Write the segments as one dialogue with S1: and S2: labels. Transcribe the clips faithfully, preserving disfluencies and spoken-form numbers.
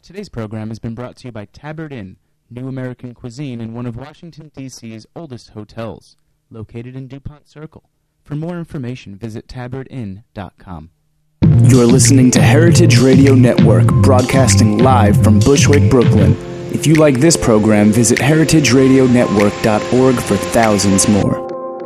S1: Today's program has been brought to you by Tabard Inn, new American cuisine in one of Washington, D C's oldest hotels, located in DuPont Circle. For more information, visit tabard inn dot com.
S2: You're listening to Heritage Radio Network, broadcasting live from Bushwick, Brooklyn. If you like this program, visit heritage radio network dot org for thousands more.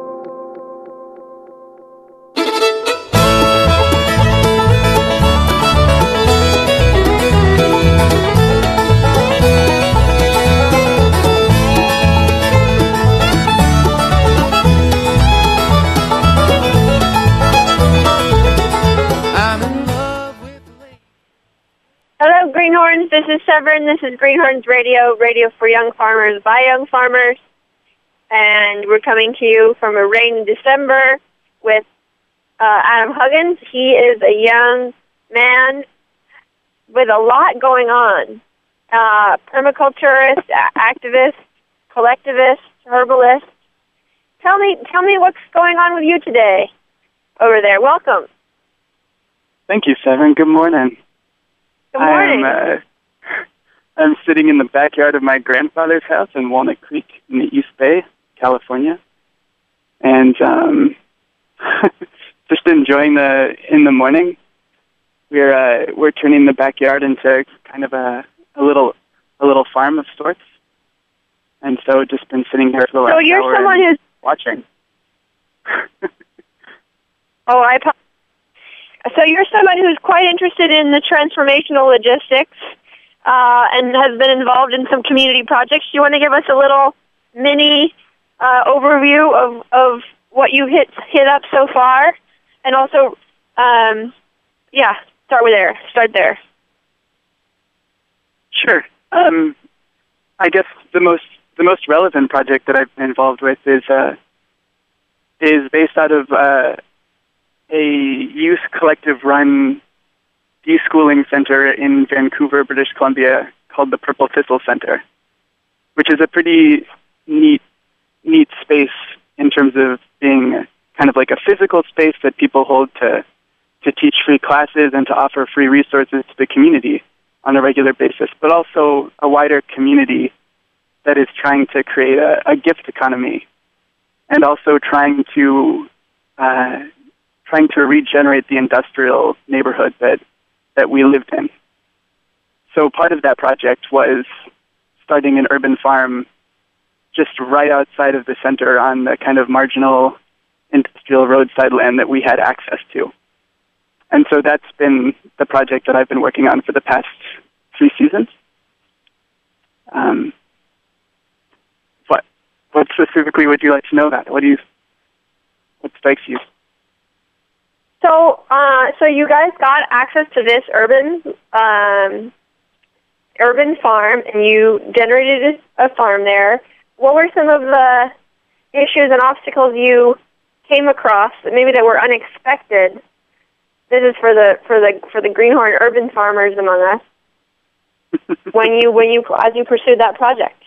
S3: Greenhorns, this is Severn. This is Greenhorns Radio, radio for young farmers by young farmers. And we're coming to you from a rainy December with uh, Adam Huggins. He is a young man with a lot going on. Uh, permaculturist, activist, collectivist, herbalist. Tell me, tell me what's going on with you today over there. Welcome.
S4: Thank you, Severn. Good morning.
S3: Good morning.
S4: I'm, uh, I'm sitting in the backyard of my grandfather's house in Walnut Creek in the East Bay, California, and um, just enjoying the in the morning. We're uh, we're turning the backyard into kind of a, a little a little farm of sorts, and so just been sitting here for the last
S3: so you're
S4: hour
S3: someone who's
S4: watching.
S3: oh, I. So you're somebody who's quite interested in the transformational logistics uh, and has been involved in some community projects. Do you want to give us a little mini uh, overview of, of what you've hit hit up so far? And also, um, yeah, start with there. Start there.
S4: Sure. Um, I guess the most the most relevant project that I've been involved with is uh, is based out of uh, a youth collective-run deschooling center in Vancouver, British Columbia, called the Purple Thistle Center, which is a pretty neat, neat space in terms of being kind of like a physical space that people hold to to teach free classes and to offer free resources to the community on a regular basis, but also a wider community that is trying to create a, a gift economy and also trying to uh, trying to regenerate the industrial neighborhood that, that we lived in. So part of that project was starting an urban farm just right outside of the center on the kind of marginal industrial roadside land that we had access to. And so that's been the project that I've been working on for the past three seasons. Um, what, what specifically would you like to know about? What do you, what strikes you?
S3: So, uh, so you guys got access to this urban, um, urban farm, and you generated a farm there. What were some of the issues and obstacles you came across, maybe that were unexpected? This is for the for the for the greenhorn urban farmers among us. when you when you as you pursued that project.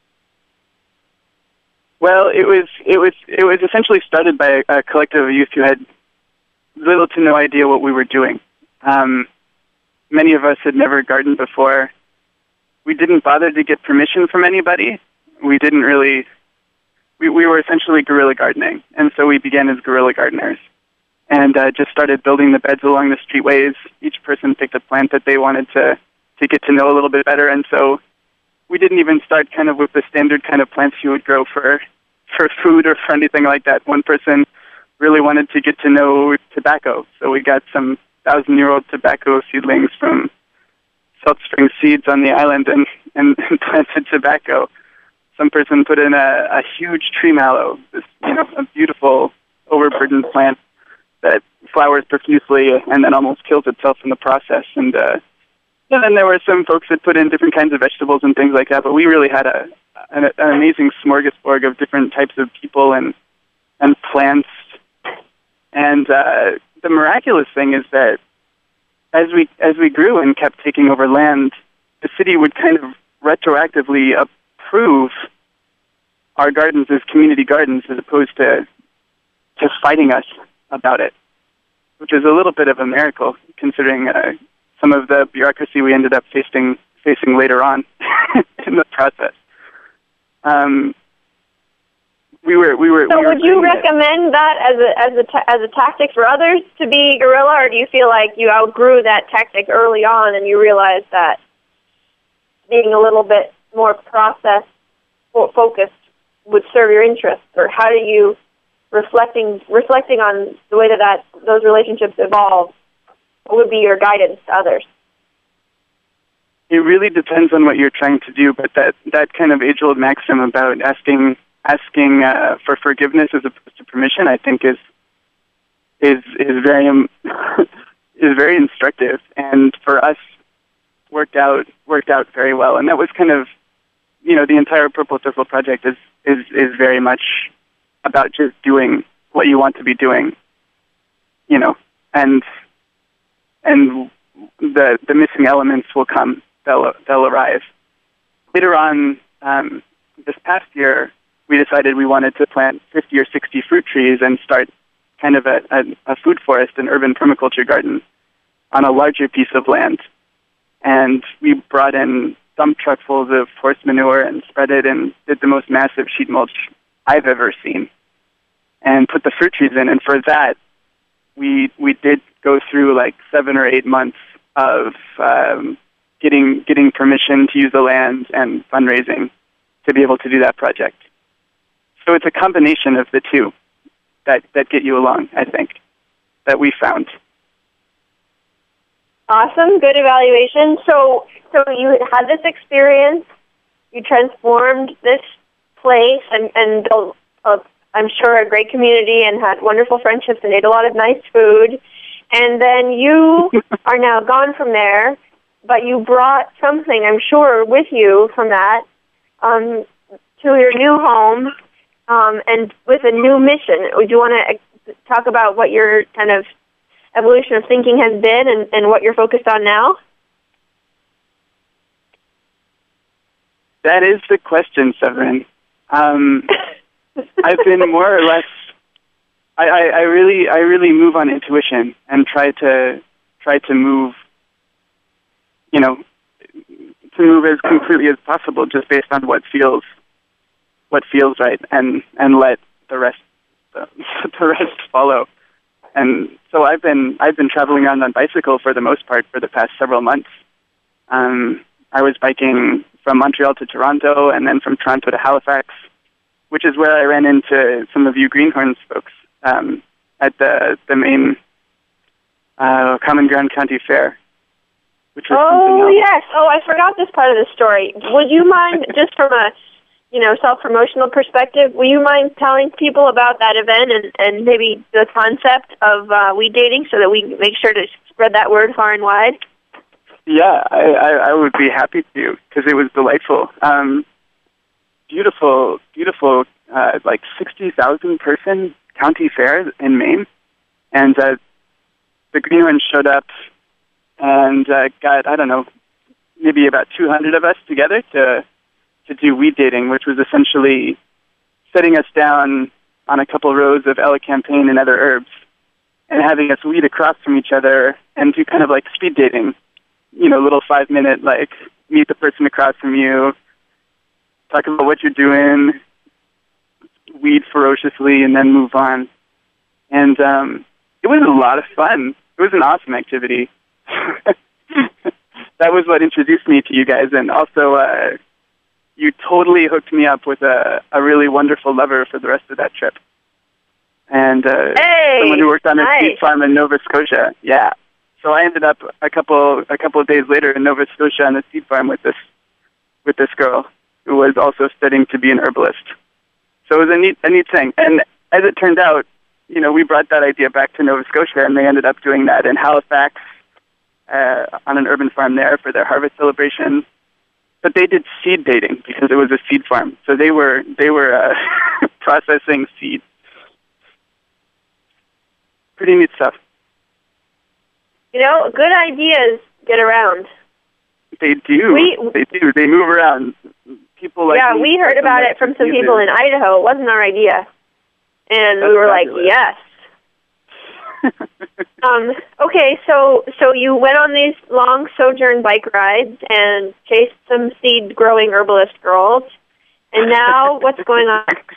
S4: Well, it was it was it was essentially started by a, a collective of youth who had little to no idea what we were doing. Um, many of us had never gardened before. We didn't bother to get permission from anybody. We didn't really, we, we were essentially guerrilla gardening. And so we began as guerrilla gardeners and uh, just started building the beds along the streetways. Each person picked a plant that they wanted to, to get to know a little bit better. And so we didn't even start kind of with the standard kind of plants you would grow for, for food or for anything like that. One person really wanted to get to know tobacco. So we got some thousand-year-old tobacco seedlings from Salt Spring Seeds on the island and, and planted tobacco. Some person put in a, a huge tree mallow, this you know, a beautiful overburdened plant that flowers profusely and then almost kills itself in the process. And, uh, and then there were some folks that put in different kinds of vegetables and things like that, but we really had a an, an amazing smorgasbord of different types of people and, and plants. And uh, the miraculous thing is that as we as we grew and kept taking over land, the city would kind of retroactively approve our gardens as community gardens as opposed to to fighting us about it, which is a little bit of a miracle considering uh, some of the bureaucracy we ended up facing facing later on in the process. Um, we were we were.
S3: So,
S4: we were
S3: would you
S4: it.
S3: recommend that as a as a ta- as a tactic for others to be guerrilla, or do you feel like you outgrew that tactic early on and you realized that being a little bit more process focused would serve your interests? Or how do you reflecting reflecting on the way that, that those relationships evolve? What would be your guidance to others?
S4: It really depends on what you're trying to do, but that, that kind of age-old maxim about asking asking uh, for forgiveness as opposed to permission, I think is is is very um, is very instructive, and for us worked out worked out very well. And that was kind of, you know, the entire Purple Circle project is is is very much about just doing what you want to be doing, you know, and and the the missing elements will come. They'll they'll arrive later on. Um, this past year, we decided we wanted to plant fifty or sixty fruit trees and start kind of a, a, a food forest, an urban permaculture garden on a larger piece of land. And we brought in dump truckfuls of horse manure and spread it and did the most massive sheet mulch I've ever seen and put the fruit trees in. And for that, we we did go through like seven or eight months of um, getting getting permission to use the land and fundraising to be able to do that project. So it's a combination of the two that, that get you along, I think, that we found.
S3: Awesome, good evaluation. So, so you had this experience, you transformed this place, and, and built, uh, I'm sure, a great community, and had wonderful friendships, and ate a lot of nice food. And then you are now gone from there, but you brought something, I'm sure, with you from that um, to your new home, um, and with a new mission. Would you want to talk about what your kind of evolution of thinking has been and, and what you're focused on now?
S4: That is the question, Severin. Um, I've been more or less. I, I, I really, I really move on intuition and try to try to move. You know, to move as completely as possible, just based on what feels, what feels right, and, and let the rest, the, the rest follow. And so I've been I've been traveling around on bicycle for the most part for the past several months. Um, I was biking from Montreal to Toronto, and then from Toronto to Halifax, which is where I ran into some of you Greenhorns folks um, at the the main uh, Common Ground County Fair. Which was
S3: oh yes! Oh, I forgot this part of the story. Would you mind, just from a you know self-promotional perspective, will you mind telling people about that event and, and maybe the concept of uh, weed dating, so that we make sure to spread that word far and wide?
S4: Yeah, I, I, I would be happy to, because it was delightful. Um, beautiful, beautiful, uh, like sixty thousand person county fair in Maine, and uh, the Greenhorns showed up. And uh, got, I don't know, maybe about two hundred of us together to to do weed dating, which was essentially setting us down on a couple rows of elecampane and other herbs and having us weed across from each other and do kind of like speed dating, you know, little five-minute, like, meet the person across from you, talk about what you're doing, weed ferociously, and then move on. And um, it was a lot of fun. It was an awesome activity. That was what introduced me to you guys, and also uh, you totally hooked me up with a, a really wonderful lover for the rest of that trip. And uh,
S3: hey,
S4: someone who worked on a
S3: nice.
S4: seed farm in Nova Scotia. Yeah. So I ended up a couple a couple of days later in Nova Scotia on a seed farm with this with this girl who was also studying to be an herbalist. So it was a neat a neat thing. And as it turned out, you know, we brought that idea back to Nova Scotia, and they ended up doing that in Halifax. Uh, on an urban farm there for their harvest celebration, but they did seed dating because it was a seed farm. So they were they were uh, processing seeds. Pretty neat stuff.
S3: You know, good ideas get around.
S4: They do.
S3: We,
S4: they do. They move around. People like
S3: yeah,
S4: me,
S3: we heard about
S4: like
S3: it from some people in Idaho. It wasn't our idea, and
S4: That's
S3: we were
S4: fabulous.
S3: like, yes. um, okay, so so you went on these long sojourn bike rides and chased some seed-growing herbalist girls, and now what's going on next?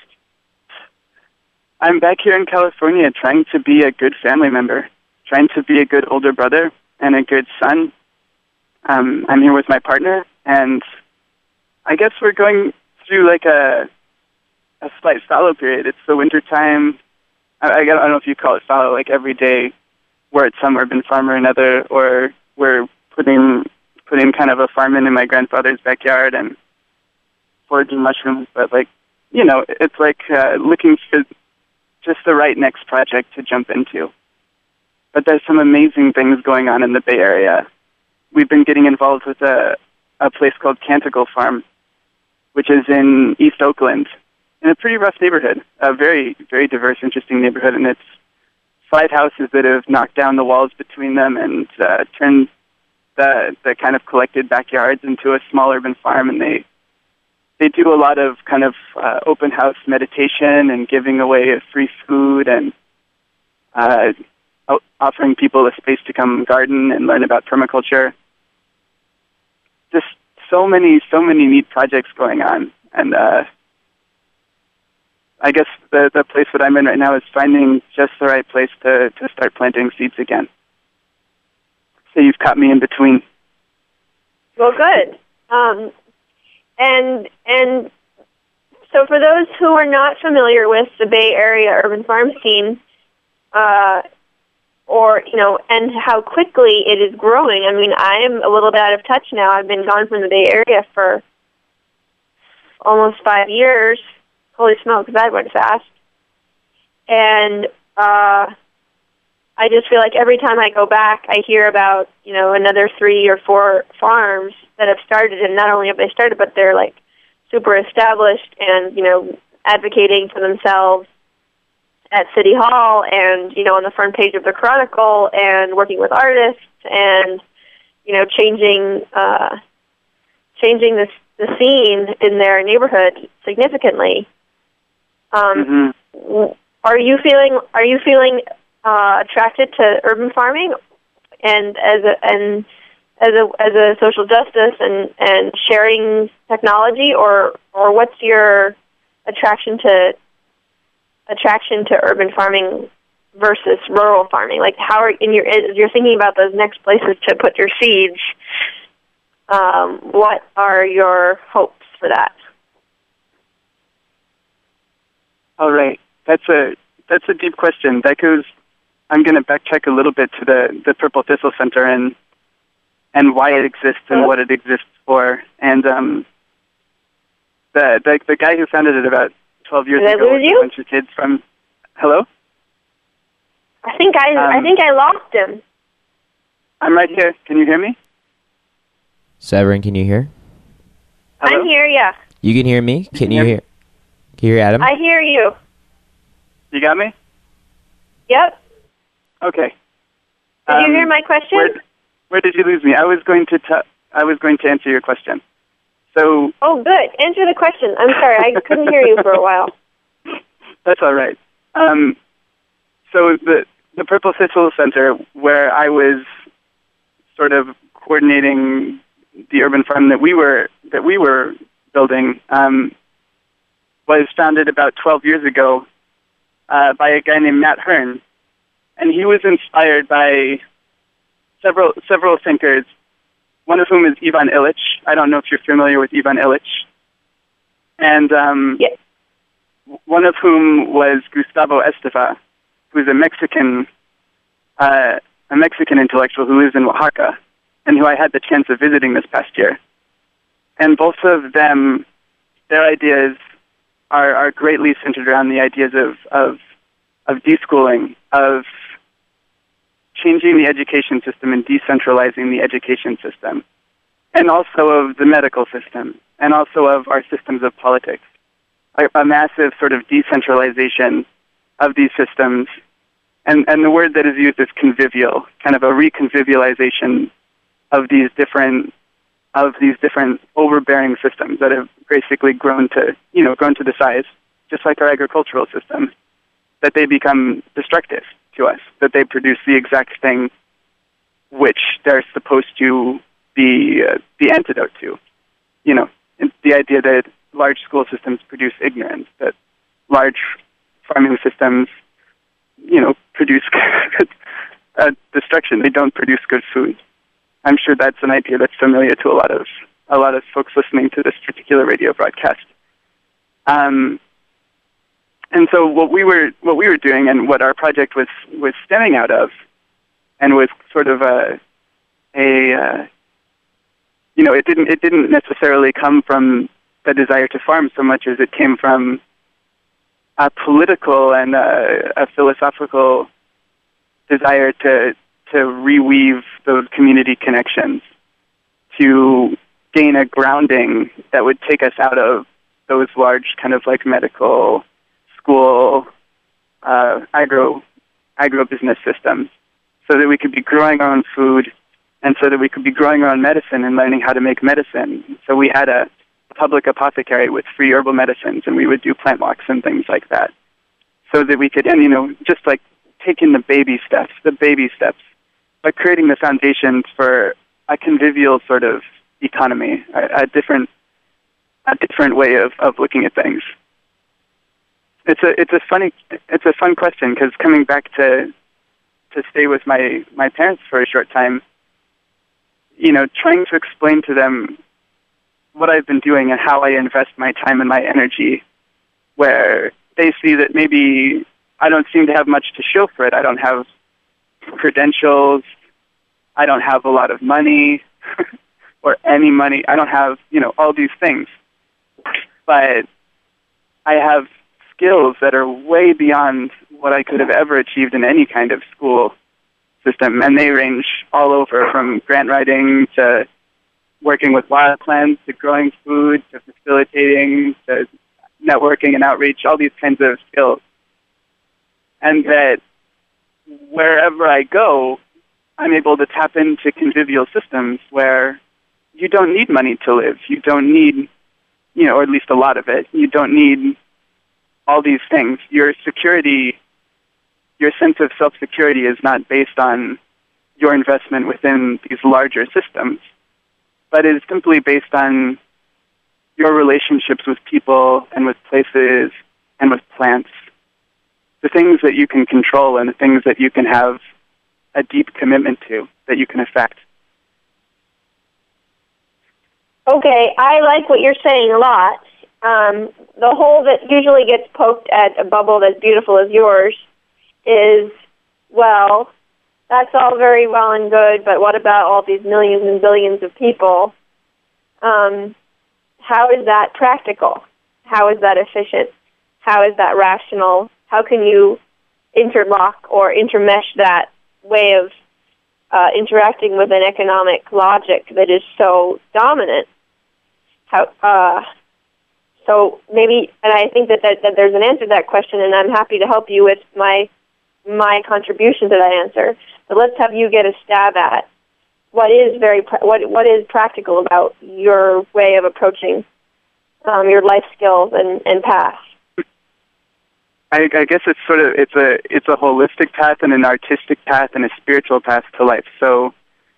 S4: I'm back here in California trying to be a good family member, trying to be a good older brother and a good son. Um, I'm here with my partner, and I guess we're going through like a a slight fallow period. It's the winter time. I, I don't know if you call it fallow, like every day we're at some urban farm or another, or we're putting putting kind of a farm in in my grandfather's backyard and foraging mushrooms. But like, you know, it's like uh, looking for just the right next project to jump into. But there's some amazing things going on in the Bay Area. We've been getting involved with a, a place called Canticle Farm, which is in East Oakland, in a pretty rough neighborhood, a very, very diverse, interesting neighborhood. And it's five houses that have knocked down the walls between them and uh, turned the, the kind of collected backyards into a small urban farm. And they they do a lot of kind of uh, open house meditation and giving away free food and uh, offering people a space to come garden and learn about permaculture. Just so many, so many neat projects going on. And uh, I guess the, the place that I'm in right now is finding just the right place to, to start planting seeds again. So you've caught me in between.
S3: Well, good. Um, and and so for those who are not familiar with the Bay Area urban farm scene, uh, or, you know, and how quickly it is growing. I mean, I'm a little bit out of touch now. I've been gone from the Bay Area for almost five years. Holy smokes, that went fast. And uh, I just feel like every time I go back, I hear about, you know, another three or four farms that have started, and not only have they started, but they're, like, super established and, you know, advocating for themselves at City Hall and, you know, on the front page of the Chronicle and working with artists and, you know, changing uh, changing the, the scene in their neighborhood significantly. Um, mm-hmm. Are you feeling Are you feeling uh, attracted to urban farming and as a and as a as a social justice and, and sharing technology, or or what's your attraction to attraction to urban farming versus rural farming? Like, how are in your as you're thinking about those next places to put your seeds? Um, what are your hopes for that?
S4: All right, that's a that's a deep question. That goes. I'm going to backtrack a little bit to the, the Purple Thistle Center and and why it exists and
S3: uh-huh.
S4: what it exists for. And um, the, the the guy who founded it about twelve years
S3: Did
S4: ago
S3: I lose
S4: with
S3: you?
S4: a bunch of kids from. Hello?
S3: I think I
S4: Um,
S3: I think I lost him.
S4: I'm right here. Can you hear me?
S5: Severin, can you hear?
S4: Hello?
S3: I'm here, yeah.
S5: You can hear me? Can you
S4: hear me?
S5: hear? Can you hear Adam?
S3: I hear you.
S4: You got me?
S3: Yep.
S4: Okay.
S3: Did
S4: Um,
S3: you hear my question?
S4: Where, where did you lose me? I was going to t- I was going to answer your question. So.
S3: Oh, good. Answer the question. I'm sorry, I couldn't hear you for a while.
S4: That's all right. Um, so the the Purple Thistle Center, where I was sort of coordinating the urban farm that we were that we were building, um, was founded about twelve years ago uh, by a guy named Matt Hearn, and he was inspired by several several thinkers. One of whom is Ivan Illich. I don't know if you're familiar with Ivan Illich, and um,
S3: Yes.
S4: one of whom was Gustavo Esteva, who's a Mexican uh, a Mexican intellectual who lives in Oaxaca, and who I had the chance of visiting this past year. And both of them, their ideas are, are greatly centered around the ideas of, of, of deschooling, of changing the education system and decentralizing the education system, and also of the medical system, and also of our systems of politics. A, a massive sort of decentralization of these systems. And, and the word that is used is convivial, kind of a reconvivialization of these different of these different overbearing systems that have basically grown to, you know, grown to the size, just like our agricultural system, that they become destructive to us, that they produce the exact thing which they're supposed to be uh, the antidote to. You know, the idea that large school systems produce ignorance, that large farming systems, you know, produce uh, destruction. They don't produce good food. I'm sure that's an idea that's familiar to a lot of a lot of folks listening to this particular radio broadcast. Um, and so what we were what we were doing, and what our project was was stemming out of, and was sort of a a uh, you know, it didn't it didn't necessarily come from the desire to farm so much as it came from a political and a, a philosophical desire to to reweave those community connections, to gain a grounding that would take us out of those large kind of like medical, school, uh, agro agro-business systems, so that we could be growing our own food, and so that we could be growing our own medicine and learning how to make medicine. So we had a public apothecary with free herbal medicines, and we would do plant walks and things like that, so that we could, and you know, just like taking the baby steps, the baby steps, by creating the foundations for a convivial sort of economy, a, a different, a different way of, of looking at things. It's a it's a funny it's a fun question, because coming back to to stay with my, my parents for a short time, you know, trying to explain to them what I've been doing and how I invest my time and my energy, where they see that maybe I don't seem to have much to show for it. I don't have credentials. I don't have a lot of money or any money. I don't have, you know, all these things. But I have skills that are way beyond what I could have ever achieved in any kind of school system. And they range all over, from grant writing to working with wild plants, to growing food, to facilitating, to networking and outreach, all these kinds of skills. And that wherever I go, I'm able to tap into convivial systems where you don't need money to live. You don't need, you know, or at least a lot of it. You don't need all these things. Your security, your sense of self-security is not based on your investment within these larger systems, but is simply based on your relationships with people and with places and with plants, the things that you can control and the things that you can have a deep commitment to, that you can affect.
S3: Okay, I like what you're saying a lot. Um, the hole that usually gets poked at a bubble as beautiful as yours is, well, that's all very well and good, but what about all these millions and billions of people? Um, how is that practical? How is that efficient? How is that rational? How can you interlock or intermesh that way of uh, interacting with an economic logic that is so dominant? How, uh, so maybe, and I think that, that, that there's an answer to that question, and I'm happy to help you with my my contribution to that answer. But let's have you get a stab at what is very what what is practical about your way of approaching um, your life skills and, and path.
S4: I, I guess it's sort of it's a it's a holistic path and an artistic path and a spiritual path to life. So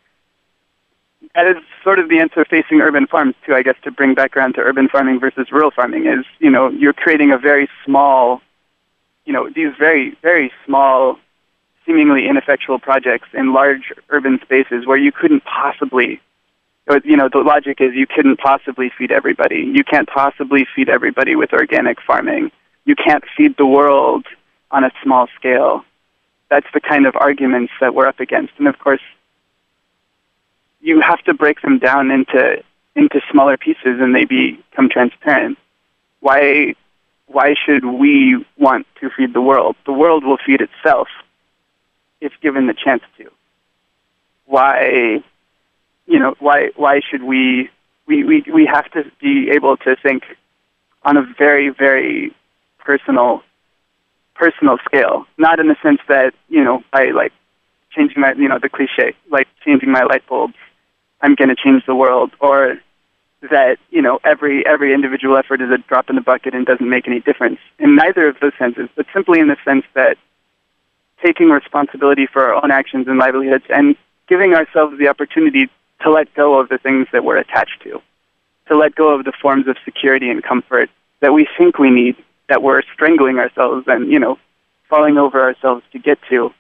S4: that is sort of the answer facing urban farms too. I guess, to bring back around to urban farming versus rural farming, is, you know, you're creating a very small, you know, these very very small, seemingly ineffectual projects in large urban spaces where you couldn't possibly, you know, the logic is you couldn't possibly feed everybody. You can't possibly feed everybody with organic farming. You can't feed the world on a small scale. That's the kind of arguments that we're up against. And of course, you have to break them down into into smaller pieces, and they become transparent. Why why should we want to feed the world? The world will feed itself if given the chance to. Why, you know, why why should we we, we, we have to be able to think on a very, very personal personal scale, not in the sense that, you know, by like changing my, you know, the cliche, like changing my light bulbs, I'm going to change the world, or that, you know, every every individual effort is a drop in the bucket and doesn't make any difference. In neither of those senses, but simply in the sense that taking responsibility for our own actions and livelihoods and giving ourselves the opportunity to let go of the things that we're attached to, to let go of the forms of security and comfort that we think we need, that we're strangling ourselves and, you know, falling over ourselves to get to.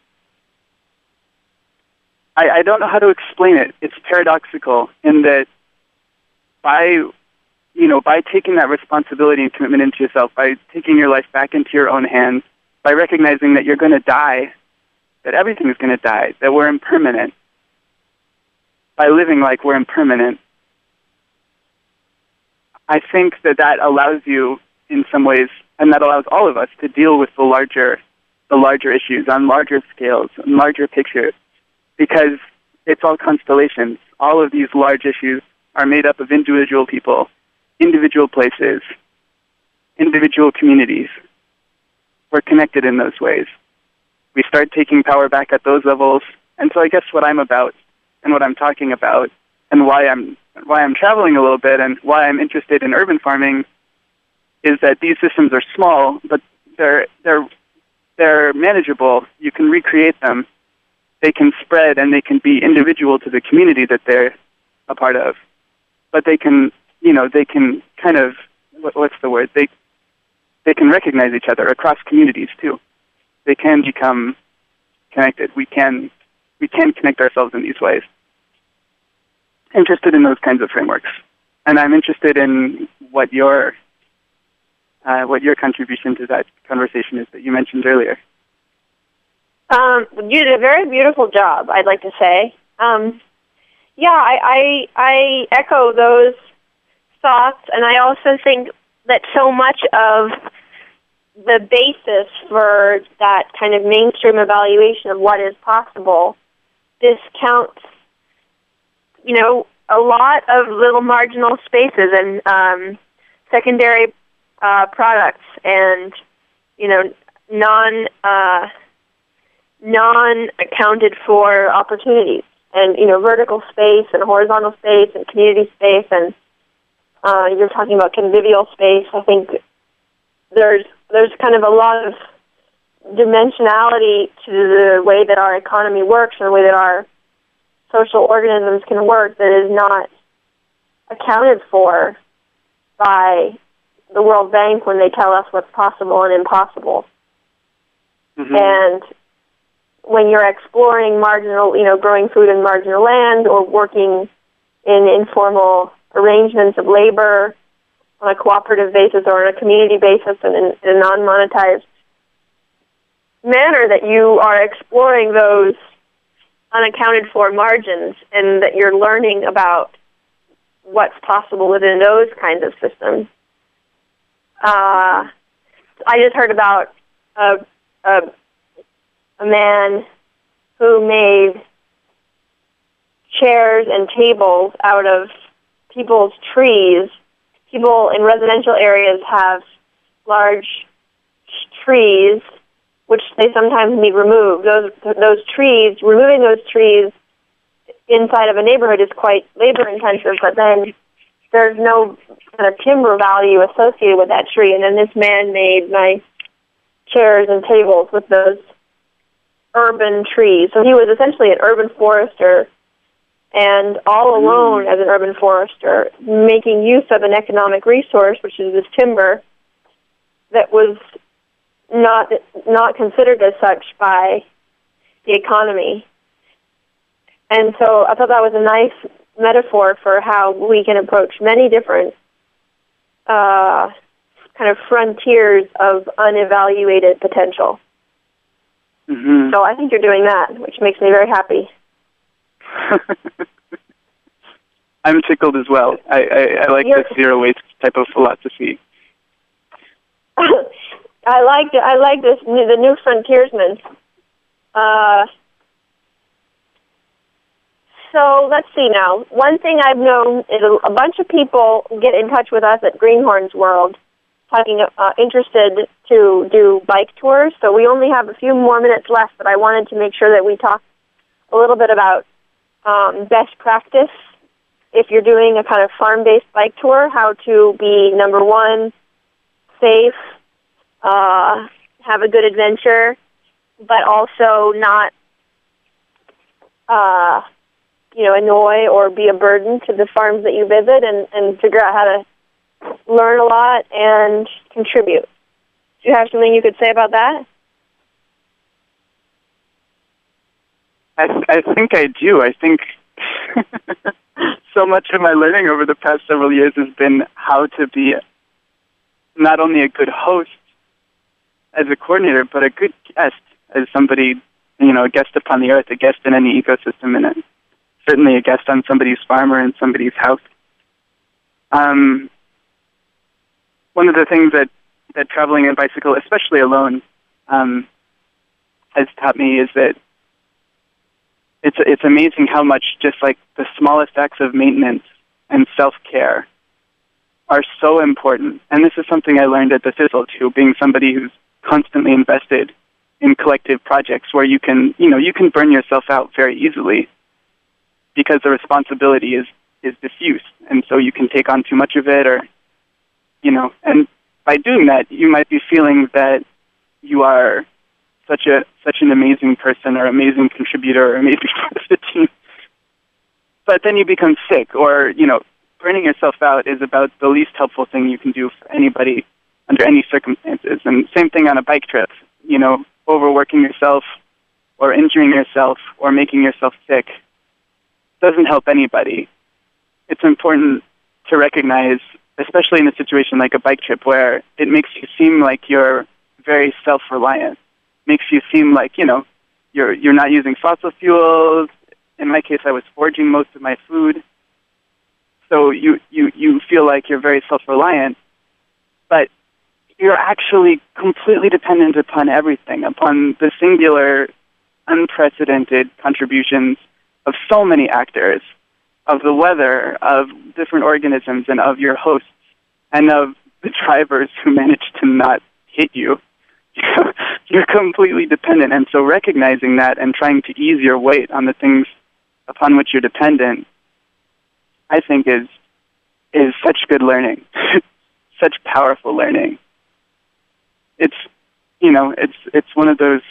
S4: I, I don't know how to explain it. It's paradoxical in that by, you know, by taking that responsibility and commitment into yourself, by taking your life back into your own hands, by recognizing that you're going to die, that everything is going to die, that we're impermanent, by living like we're impermanent, I think that that allows you, in some ways, and that allows all of us to deal with the larger, the larger issues on larger scales, on larger pictures, because it's all constellations. All of these large issues are made up of individual people, individual places, individual communities. We're connected in those ways. We start taking power back at those levels, and so I guess what I'm about and what I'm talking about and why I'm why I'm traveling a little bit and why I'm interested in urban farming is that these systems are small, but they're they're they're manageable. You can recreate them. They can spread and they can be individual to the community that they're a part of. But they can, you know, they can kind of what, what's the word? They they can recognize each other across communities too. They can become connected. We can we can connect ourselves in these ways. Interested in those kinds of frameworks, and I'm interested in what your uh, what your contribution to that conversation is that you mentioned earlier.
S3: Um, you did a very beautiful job, I'd like to say. Um, yeah, I, I I echo those thoughts, and I also think that so much of the basis for that kind of mainstream evaluation of what is possible discounts, you know, a lot of little marginal spaces and um, secondary uh, products and, you know, non uh, non accounted for opportunities and, you know, vertical space and horizontal space and community space and uh, you're talking about convivial space. I think there's there's kind of a lot of dimensionality to the way that our economy works and the way that our social organisms can work that is not accounted for by the World Bank when they tell us what's possible and impossible. Mm-hmm. And when you're exploring marginal, you know, growing food in marginal land or working in informal arrangements of labor on a cooperative basis or on a community basis and in, in a non-monetized manner, that you are exploring those unaccounted for margins and that you're learning about what's possible within those kinds of systems. Uh, I just heard about a, a, a man who made chairs and tables out of people's trees. People in residential areas have large trees, which they sometimes need removed. Those those trees, removing those trees inside of a neighborhood is quite labor-intensive, but then there's no kind of timber value associated with that tree. And then this man made nice chairs and tables with those urban trees. So he was essentially an urban forester, and all alone as an urban forester, making use of an economic resource, which is this timber, that was not not considered as such by the economy. And so I thought that was a nice metaphor for how we can approach many different uh, kind of frontiers of unevaluated potential.
S4: Mm-hmm.
S3: So I think you're doing that, which makes me very happy.
S4: I'm tickled as well. I, I, I like
S3: You're,
S4: this zero waste type of philosophy.
S3: I like I like this the new frontiersman. Uh, so let's see now. One thing I've known is a, a bunch of people get in touch with us at Greenhorn's World, talking uh, interested to do bike tours. So we only have a few more minutes left, but I wanted to make sure that we talk a little bit about um, best practice if you're doing a kind of farm-based bike tour, how to be, number one, safe, uh, have a good adventure, but also not, uh, you know, annoy or be a burden to the farms that you visit, and, and figure out how to learn a lot and contribute. Do you have something you could say about that?
S4: I, th- I think I do. I think so much of my learning over the past several years has been how to be not only a good host as a coordinator, but a good guest as somebody, you know, a guest upon the earth, a guest in any ecosystem, and a, certainly a guest on somebody's farm or in somebody's house. Um, one of the things that, that traveling in bicycle, especially alone, um, has taught me is that It's it's amazing how much just like the smallest acts of maintenance and self-care are so important. And this is something I learned at the Thistle too, being somebody who's constantly invested in collective projects where you can, you know, you can burn yourself out very easily because the responsibility is, is diffuse. And so you can take on too much of it, or, you know, and by doing that, you might be feeling that you are such a such an amazing person or amazing contributor or amazing part of the team. But then you become sick, or, you know, burning yourself out is about the least helpful thing you can do for anybody under any circumstances. And same thing on a bike trip, you know, overworking yourself or injuring yourself or making yourself sick doesn't help anybody. It's important to recognize, especially in a situation like a bike trip where it makes you seem like you're very self-reliant. Makes you seem like, you know, you're you're not using fossil fuels. In my case, I was foraging most of my food. So you, you, you feel like you're very self-reliant, but you're actually completely dependent upon everything, upon the singular, unprecedented contributions of so many actors, of the weather, of different organisms, and of your hosts, and of the drivers who manage to not hit you. You're completely dependent, and so recognizing that and trying to ease your weight on the things upon which you're dependent, I think is is such good learning, such powerful learning. It's, you know, it's it's one of those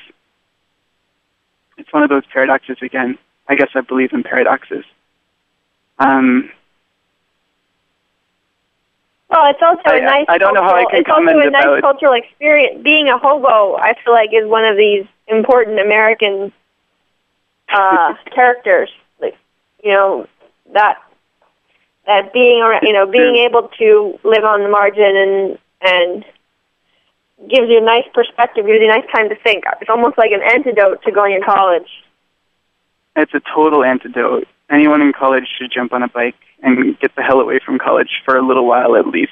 S4: it's one of those paradoxes again. I guess I believe in paradoxes. Um,
S3: Well, it's also
S4: I,
S3: a nice.
S4: I don't know how I can
S3: it's
S4: comment
S3: also a nice
S4: about
S3: cultural experience. Being a hobo, I feel like, is one of these important American uh, characters. Like, you know, that that being around, you know, being able to live on the margin and and gives you a nice perspective, gives you a nice time to think. It's almost like an antidote to going to college.
S4: It's a total antidote. Anyone in college should jump on a bike and get the hell away from college for a little while at least.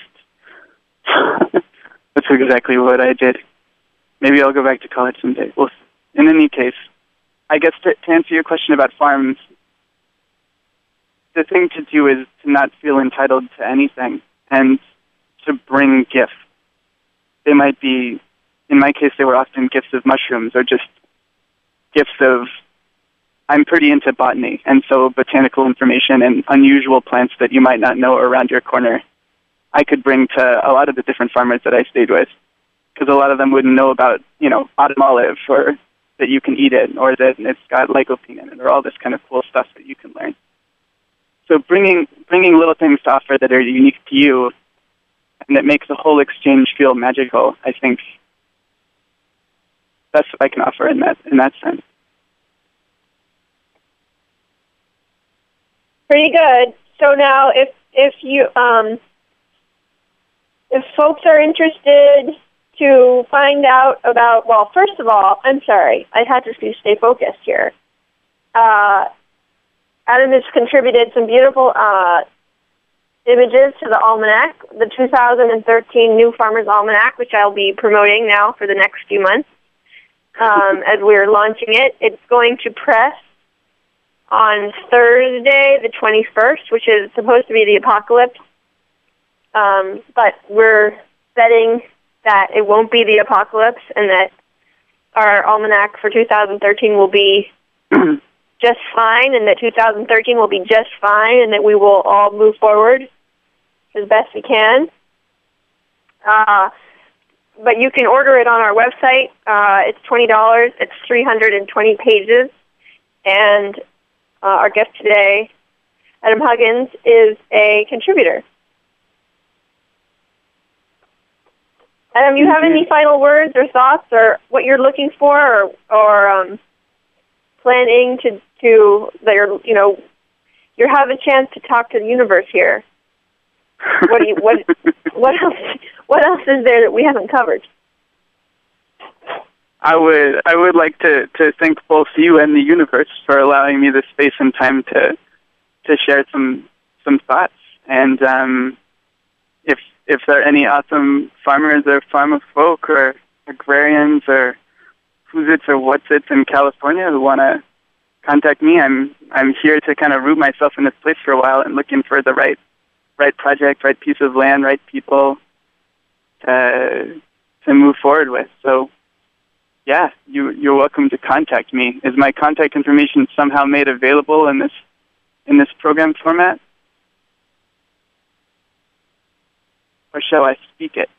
S4: That's exactly what I did. Maybe I'll go back to college someday. Well, in any case, I guess to, to answer your question about farms, the thing to do is to not feel entitled to anything and to bring gifts. They might be, in my case, they were often gifts of mushrooms or just gifts of, I'm pretty into botany, and so botanical information and unusual plants that you might not know are around your corner, I could bring to a lot of the different farmers that I stayed with, because a lot of them wouldn't know about, you know, autumn olive, or that you can eat it, or that it's got lycopene in it, or all this kind of cool stuff that you can learn. So bringing bringing little things to offer that are unique to you, and that makes the whole exchange feel magical, I think that's what I can offer in that in that sense.
S3: Pretty good. So now, if if you um, if folks are interested to find out about, well, first of all, I'm sorry, I had to stay focused here. Uh, Adam has contributed some beautiful uh, images to the almanac, the two thousand thirteen New Farmer's Almanac, which I'll be promoting now for the next few months um, as we're launching it. It's going to press on Thursday, the twenty-first, which is supposed to be the apocalypse. Um, but we're betting that it won't be the apocalypse and that our almanac for two thousand thirteen will be just fine, and that two thousand thirteen will be just fine, and that we will all move forward as best we can. Uh, but you can order it on our website. Uh, it's twenty dollars. It's three hundred twenty pages. And uh, our guest today, Adam Huggins, is a contributor. Adam, you have any final words or thoughts, or what you're looking for, or, or um, planning to to that you're you know you have a chance to talk to the universe here? What do you what what else what else is there that we haven't covered?
S4: I would I would like to, to thank both you and the universe for allowing me the space and time to to share some some thoughts. And um, if if there are any awesome farmers or farmer folk or agrarians or who's its or what's its in California who want to contact me, I'm I'm here to kind of root myself in this place for a while and looking for the right right project, right piece of land, right people to to move forward with. So, yeah, you you're welcome to contact me. Is my contact information somehow made available in this in this program format, or shall I speak it?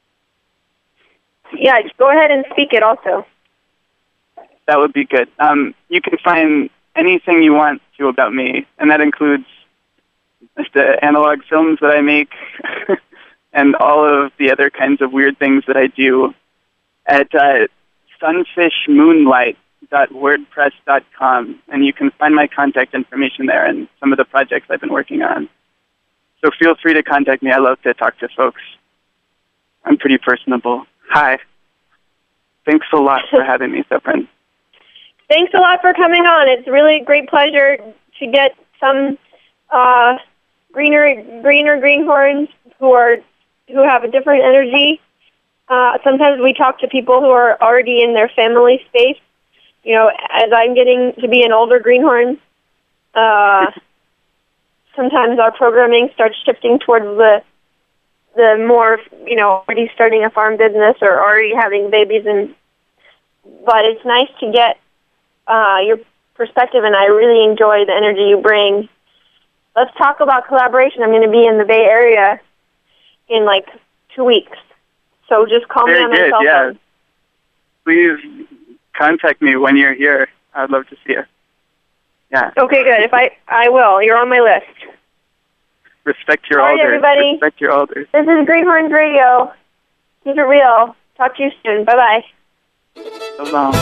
S3: Yeah, go ahead and speak it also.
S4: That would be good. Um, you can find anything you want to about me, and that includes the analog films that I make and all of the other kinds of weird things that I do at uh, sunfish moonlight dot wordpress dot com, and you can find my contact information there and some of the projects I've been working on. So feel free to contact me. I love to talk to folks. I'm pretty personable. Hi. Thanks a lot for having me, Severin.
S3: Thanks a lot for coming on. It's really a great pleasure to get some uh, greener, greener greenhorns who are who have a different energy. Uh, sometimes we talk to people who are already in their family space. You know, as I'm getting to be an older greenhorn, uh, sometimes our programming starts shifting towards the the more, you know, already starting a farm business or already having babies. And but it's nice to get uh, your perspective, and I really enjoy the energy you bring. Let's talk about collaboration. I'm going to be in the Bay Area in like two weeks, so just call
S4: Very
S3: me on my
S4: good,
S3: cell
S4: yeah.
S3: phone.
S4: Please contact me when you're here. I'd love to see you. Yeah.
S3: Okay, good. If I, I will. You're on my list.
S4: Respect your
S3: All right,
S4: elders.
S3: everybody.
S4: Respect your elders.
S3: This is Greenhorns Radio. Keep it real. Talk to you soon. Bye-bye.
S4: So long.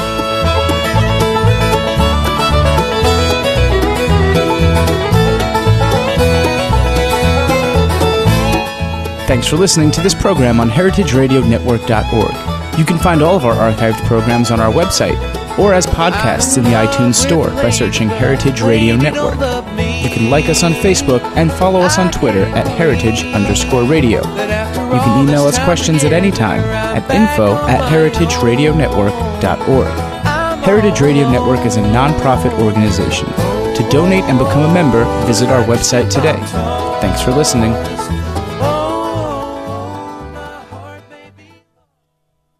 S2: Thanks for listening to this program on heritage radio network dot org. You can find all of our archived programs on our website or as podcasts in the iTunes Store by searching Heritage Radio Network. You can like us on Facebook and follow us on Twitter at heritage underscore radio. You can email us questions at any time at info at heritage radio network dot org. Heritage Radio Network is a non-profit organization. To donate and become a member, visit our website today. Thanks for listening.